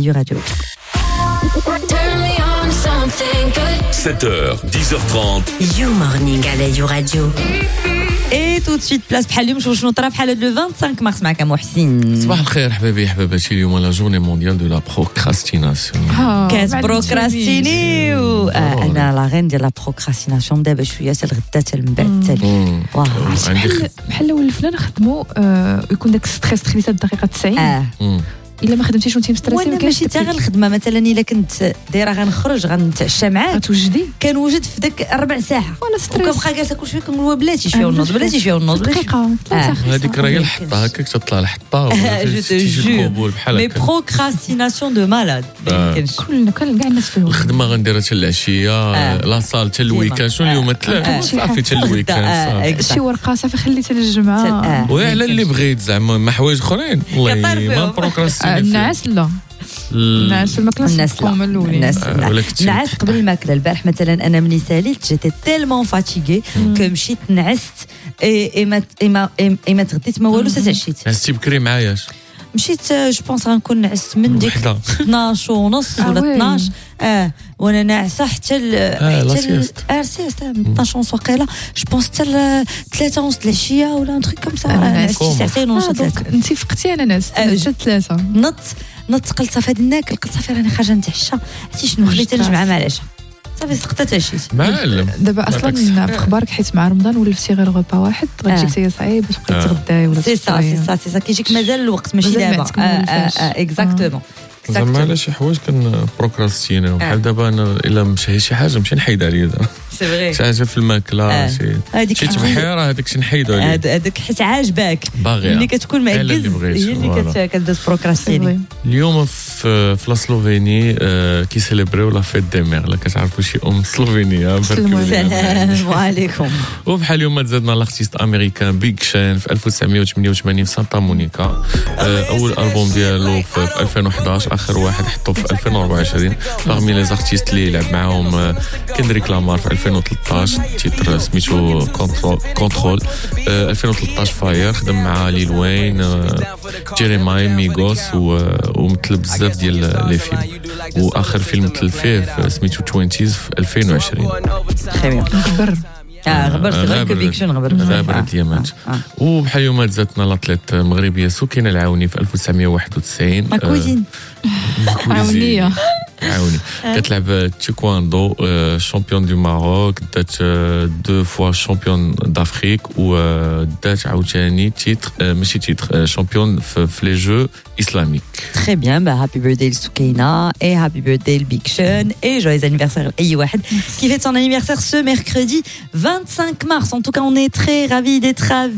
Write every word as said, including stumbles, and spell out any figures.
You Radio. sept heures, dix heures trente. You Morning على You Radio. Et tout de suite place بحال اليوم شوف شنو طرا بحال le vingt-cinq mars معك محسن. صباح الخير حبايبي حباباتي اليوم لا جورني مونديال دو لا بروكراستيناسيون. كاس بروكراستيني انا لا غين ديال لا بروكراستيناسيون دابا شويه حتى الغدا حتى من بعد حتى واه بحال بحال لو الفلان خدمو يكون داك ستريس تخليته الدقيقه تسعين اه الا ما خدمتيش وانت مستريسي وانا ماشي حتى غير الخدمه مثلا الا كنت دايره غنخرج غنتعشى معاك غتوجدي كنوجد في داك ربع ساعه ولا ستريس وكنبقى جالسه كل شويه كنقول بلاتي شويه ونوض بلاتي شويه ونوض دقيقه هذيك راهي الحطه هكاك تطلع الحطه جو بحال هكا مي بروكراستيناسيون دو مالاد كلنا كاع الناس فيهم الخدمه غنديرها حتى العشيه لا صال حتى الويكاند شنو اليوم ثلاث صافي حتى الويكاند شي ورقه صافي خليتها للجمعه وعلى اللي بغيت زعما ما حوايج اخرين والله ما بروكراستيني الناس لا الناس الماكله الناس لا الناس نعس قبل الماكله البارح مثلا انا ملي ساليت جيتي تيلمون فاتيغي كو مشيت نعست اي ما اي ما تغديت ما والو تعشيت نعستي بكري معاياش مشيت جو بونس غنكون نعست من ديك اثناش ونص ولا اثناش اه وانا ناعسه حتى اه سيست اه سيست من اثناش ونص وقيله جو بونس حتى ثلاثة ونص العشيه ولا ان تريك كوم سا نعست ساعتين ونص ثلاثه انت فقتي انا ناس حتى ثلاثه نط نط قلت صافي غادي ناكل قلت صافي راني خارجه نتعشى عرفتي شنو خليت نجمع مع العشاء صافي سقطت عشيت معلم دابا اصلا في اخبارك حيت مع رمضان ولفتي غير غوبا واحد غتجيك حتى صعيب باش تبقاي تغداي ولا سي سا سي سا سي سا كيجيك مازال الوقت ماشي دابا اكزاكتومون زعما على شي حوايج كن بروكراستيني بحال دابا انا الا مشى شي حاجه نمشي نحيد عليا دابا سي فري شي حاجه في الماكله شي شي تبحيره هذاك شي نحيدو عليه هذاك حيت عاجباك باغي ملي كتكون معكز هي اللي كدوز بروكراستيني اليوم في في سلوفيني كيسيليبريو لا فيت دي مير لا كتعرفوا شي ام سلوفينيه السلام عليكم وبحال اليوم تزادنا لارتيست امريكان بيغ شين في ألف وتسعمية وثمانية وثمانين في سانتا مونيكا اول البوم ديالو في ألفين وحداش اخر واحد حطوه في ألفين وأربعة وعشرين باغمي لي زارتيست اللي لعب معاهم كندريك لامار في ألفين وثلاثطاش تيتر سميتو كونترول ألفين وثلاثطاش فاير خدم مع ليل وين جيريماي ميغوس ومثل بزاف ديال لي فيلم واخر فيلم مثل فيه سميتو توينتيز في ألفين وعشرين تري بيان غبر اه غبرت غير كبيكشن غبر غابر ديامات وبحال اليوم تزادنا لاطليت مغربيه سكينه العاوني في ألف وتسعمية وواحد وتسعين ما كوزين عاونيه عاوني كتلعب تيكواندو شامبيون دو ماروك دات دو فوا شامبيون دافريك ودات عاوتاني تيتر ماشي تيتر شامبيون في لي جو اسلاميك تري بيان با هابي بيرثداي لسكينه اي هابي بيرثداي لبيكشن اي joyeux anniversaire لاي واحد qui fête son anniversaire ce mercredi vingt-cinq mars. En tout cas on est très ravis d'être